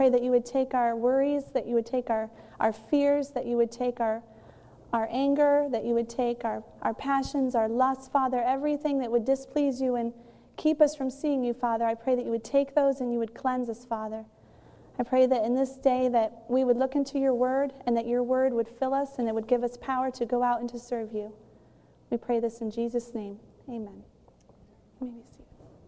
Pray that you would take our worries, that you would take our fears, that you would take our anger, that you would take our passions, our lusts, Father, everything that would displease you and keep us from seeing you, Father. I pray that you would take those and you would cleanse us, Father. I pray that in this day that we would look into your word and that your word would fill us and it would give us power to go out and to serve you. We pray this in Jesus' name. Amen. You may be seated.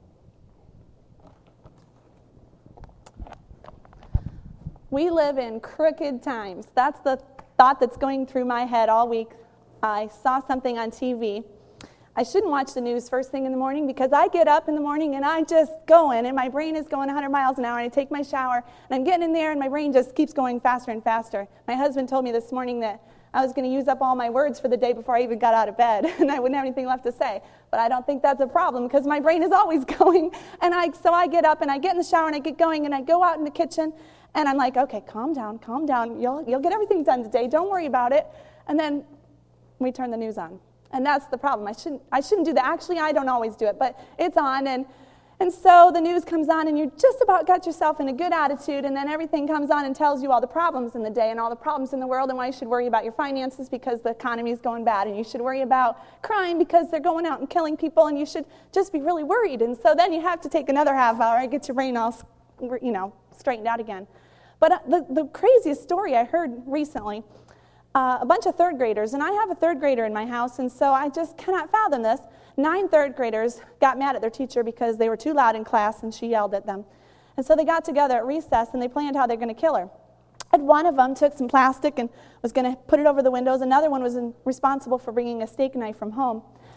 We live in crooked times. That's the thought that's going through my head all week. I saw something on TV. I shouldn't watch the news first thing in the morning because I get up in the morning and I'm just going and my brain is going 100 miles an hour and I take my shower and I'm getting in there and my brain just keeps going faster and faster. My husband told me this morning that I was going to use up all my words for the day before I even got out of bed and I wouldn't have anything left to say. But I don't think that's a problem because my brain is always going. And so I get up and I get in the shower and I get going and I go out in the kitchen and I'm like, okay, calm down. You'll get everything done today. Don't worry about it. And then we turn the news on. And that's the problem. I shouldn't do that. Actually, I don't always do it, but it's on. And so the news comes on, and you just about got yourself in a good attitude, and then everything comes on and tells you all the problems in the day and all the problems in the world and why you should worry about your finances because the economy is going bad, and you should worry about crime because they're going out and killing people, and you should just be really worried. And so then you have to take another half hour and get your brain all, straightened out again. But the craziest story I heard recently, a bunch of third graders, and I have a third grader in my house, and so I just cannot fathom this. 9 third graders got mad at their teacher because they were too loud in class and she yelled at them. And so they got together at recess and they planned how they're going to kill her. And one of them took some plastic and was going to put it over the windows. Another one was responsible for bringing a steak knife from home.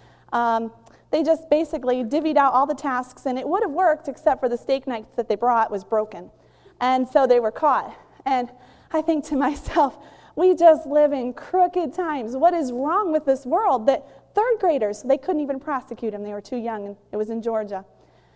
They just basically divvied out all the tasks, and it would have worked except for the steak knife that they brought was broken. And so they were caught. And I think to myself, we just live in crooked times. What is wrong with this world that third graders, they couldn't even prosecute them. They were too young, and it was in Georgia.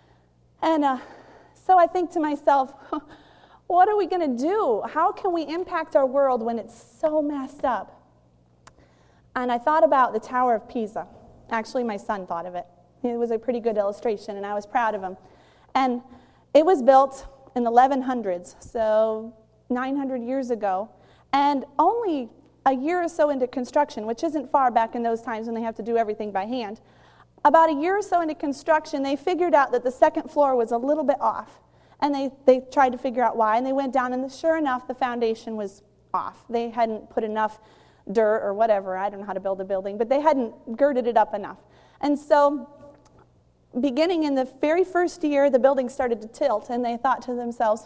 And so I think to myself, what are we going to do? How can we impact our world when it's so messed up? And I thought about the Tower of Pisa. Actually, my son thought of it. It was a pretty good illustration, and I was proud of him. And it was built in the 1100s, so 900 years ago. And only a year or so into construction, which isn't far back in those times when they have to do everything by hand, about a year or so into construction, they figured out that the second floor was a little bit off. And they tried to figure out why, and they went down, and sure enough, the foundation was off. They hadn't put enough dirt or whatever. I don't know how to build a building, but they hadn't girded it up enough. And so beginning in the very first year, the building started to tilt, and they thought to themselves,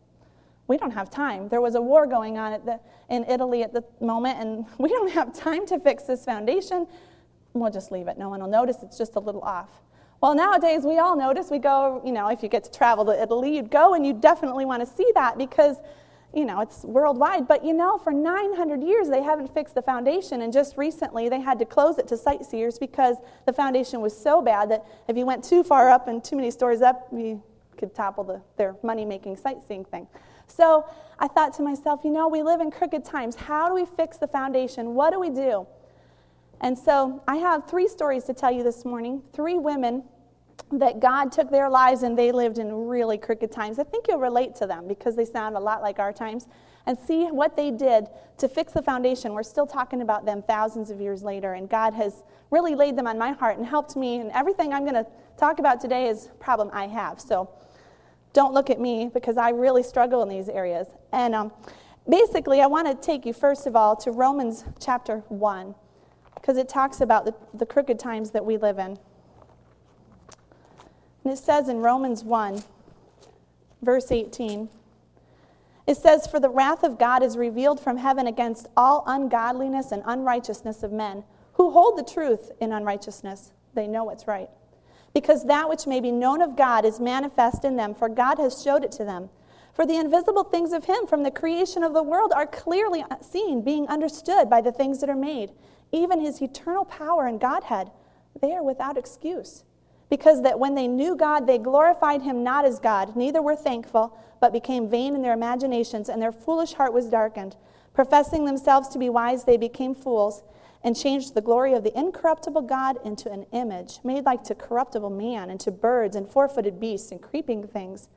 we don't have time. There was a war going on in Italy at the moment, and we don't have time to fix this foundation. We'll just leave it. No one will notice. It's just a little off. Well, nowadays, we all notice. We go, if you get to travel to Italy, you'd go, and you definitely want to see that because, it's worldwide. But, for 900 years, they haven't fixed the foundation, and just recently, they had to close it to sightseers because the foundation was so bad that if you went too far up and too many stories up, you could topple their money-making sightseeing thing. So I thought to myself, we live in crooked times. How do we fix the foundation? What do we do? And so I have 3 stories to tell you this morning. 3 women that God took their lives and they lived in really crooked times. I think you'll relate to them because they sound a lot like our times. And see what they did to fix the foundation. We're still talking about them thousands of years later. And God has really laid them on my heart and helped me. And everything I'm going to talk about today is a problem I have. So don't look at me because I really struggle in these areas. And basically, I want to take you, first of all, to Romans chapter 1 because it talks about the crooked times that we live in. And it says in Romans 1, verse 18, it says, "For the wrath of God is revealed from heaven against all ungodliness and unrighteousness of men, who hold the truth in unrighteousness. They know what's right. Because that which may be known of God is manifest in them, for God has showed it to them. For the invisible things of him from the creation of the world are clearly seen, being understood by the things that are made, even his eternal power and Godhead. They are without excuse. Because that when they knew God, they glorified him not as God, neither were thankful, but became vain in their imaginations, and their foolish heart was darkened. Professing themselves to be wise, they became fools, and changed the glory of the incorruptible God into an image, made like to corruptible man, and to birds, and four-footed beasts, and creeping things.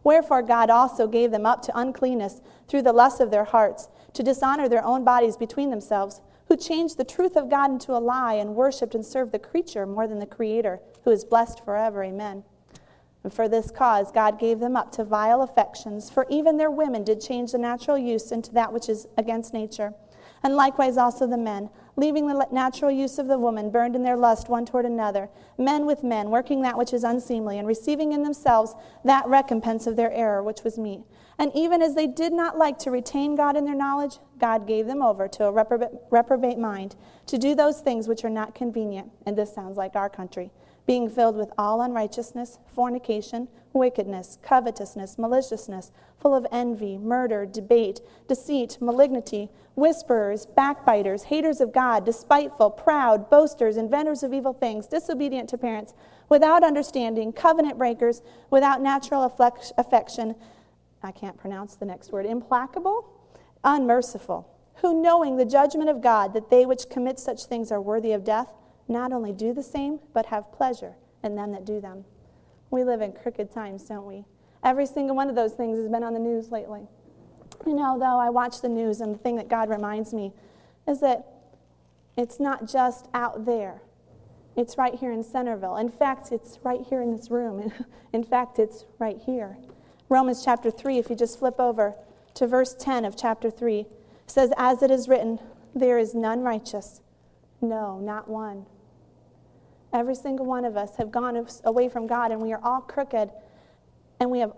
Wherefore God also gave them up to uncleanness through the lust of their hearts, to dishonor their own bodies between themselves, who changed the truth of God into a lie and worshipped and served the creature more than the Creator, who is blessed forever. Amen. And for this cause God gave them up to vile affections, for even their women did change the natural use into that which is against nature. And likewise also the men, leaving the natural use of the woman, burned in their lust one toward another, men with men, working that which is unseemly, and receiving in themselves that recompense of their error which was meet. And even as they did not like to retain God in their knowledge, God gave them over to a reprobate mind, to do those things which are not convenient. And this sounds like our country. Being filled with all unrighteousness, fornication, wickedness, covetousness, maliciousness, full of envy, murder, debate, deceit, malignity, whisperers, backbiters, haters of God, despiteful, proud, boasters, inventors of evil things, disobedient to parents, without understanding, covenant breakers, without natural affection, I can't pronounce the next word, implacable, unmerciful, who knowing the judgment of God, that they which commit such things are worthy of death, not only do the same, but have pleasure in them that do them. We live in crooked times, don't we? Every single one of those things has been on the news lately. You know, though, I watch the news, and the thing that God reminds me is that it's not just out there. It's right here in Centerville. In fact, it's right here in this room. In fact, it's right here. Romans chapter 3, if you just flip over to verse 10 of chapter 3, says, as it is written, there is none righteous. No, not one. Every single one of us have gone away from God, and we are all crooked, and we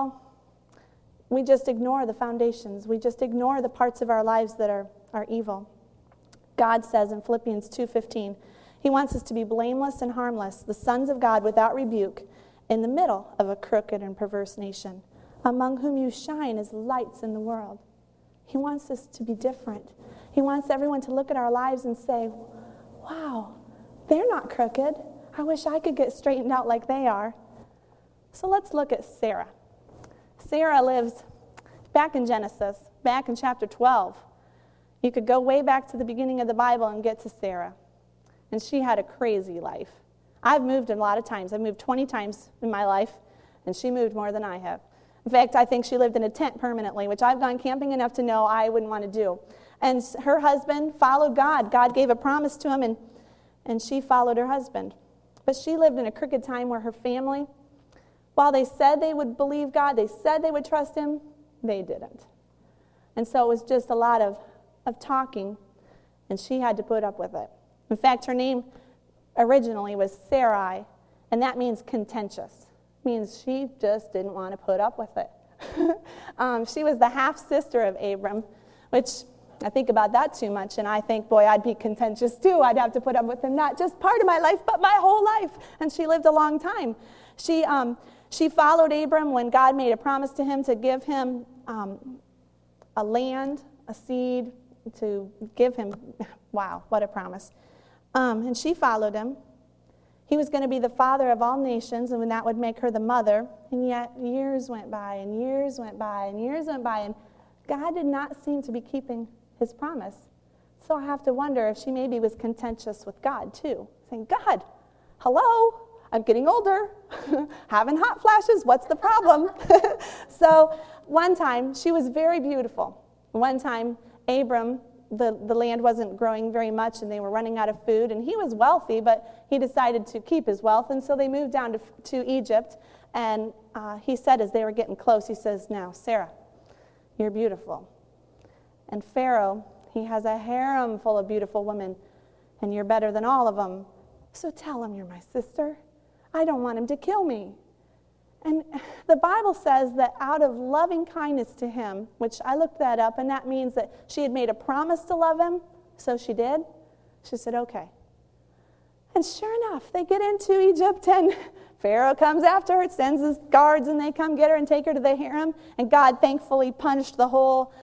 just ignore the foundations. We just ignore the parts of our lives that are evil. God says in Philippians 2:15, He wants us to be blameless and harmless, the sons of God without rebuke, in the middle of a crooked and perverse nation, among whom you shine as lights in the world. He wants us to be different. He wants everyone to look at our lives and say, wow, they're not crooked. I wish I could get straightened out like they are. So let's look at Sarah. Sarah lives back in Genesis, back in chapter 12. You could go way back to the beginning of the Bible and get to Sarah. And she had a crazy life. I've moved a lot of times. I've moved 20 times in my life, and she moved more than I have. In fact, I think she lived in a tent permanently, which I've gone camping enough to know I wouldn't want to do. And her husband followed God. God gave a promise to him, and she followed her husband. But she lived in a crooked time where her family, while they said they would believe God, they said they would trust him, they didn't. And so it was just a lot of talking, and she had to put up with it. In fact, her name originally was Sarai, and that means contentious. It means she just didn't want to put up with it. She was the half-sister of Abram, which I think about that too much, and I think, boy, I'd be contentious too. I'd have to put up with him, not just part of my life, but my whole life. And she lived a long time. She followed Abram when God made a promise to him to give him a land, a seed, to give him, wow, what a promise. And she followed him. He was going to be the father of all nations, and that would make her the mother. And yet years went by, and years went by, and years went by, and God did not seem to be keeping his promise. So I have to wonder if she maybe was contentious with God too, saying, God, hello, I'm getting older, having hot flashes, what's the problem? So one time, she was very beautiful. One time, Abram, the land wasn't growing very much, and they were running out of food, and he was wealthy, but he decided to keep his wealth, and so they moved down to Egypt, and he said as they were getting close, he says, now, Sarah, you're beautiful. And Pharaoh, he has a harem full of beautiful women, and you're better than all of them. So tell him you're my sister. I don't want him to kill me. And the Bible says that out of loving kindness to him, which I looked that up, and that means that she had made a promise to love him, so she did. She said, okay. And sure enough, they get into Egypt, and Pharaoh comes after her, sends his guards, and they come get her and take her to the harem. And God thankfully punished the whole